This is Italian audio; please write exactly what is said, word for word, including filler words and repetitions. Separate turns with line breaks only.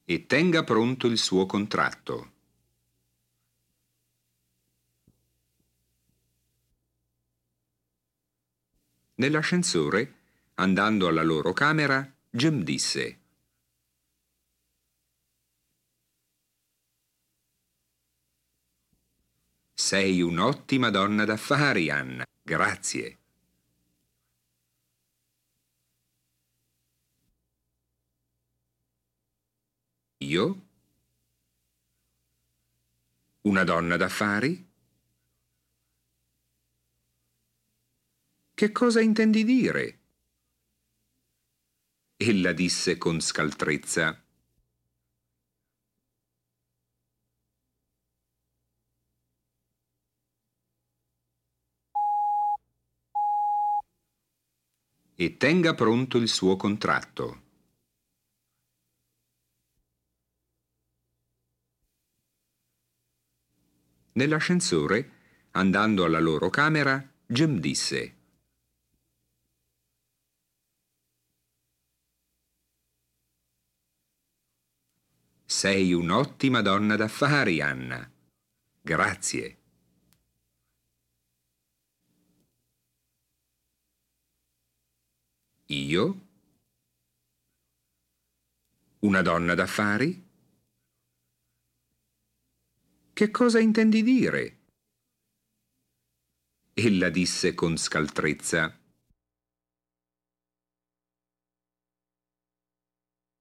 e tenga pronto il suo contratto. Nell'ascensore, andando alla loro camera, Jim disse: «Sei un'ottima donna d'affari, Anna. Grazie». Io? Una donna d'affari? Che cosa intendi dire? Ella disse con scaltrezza. E tenga pronto il suo contratto. Nell'ascensore, andando alla loro camera, Jim disse: «Sei un'ottima donna d'affari, Anna. Grazie». Io? Una donna d'affari? Che cosa intendi dire? Ella disse con scaltrezza.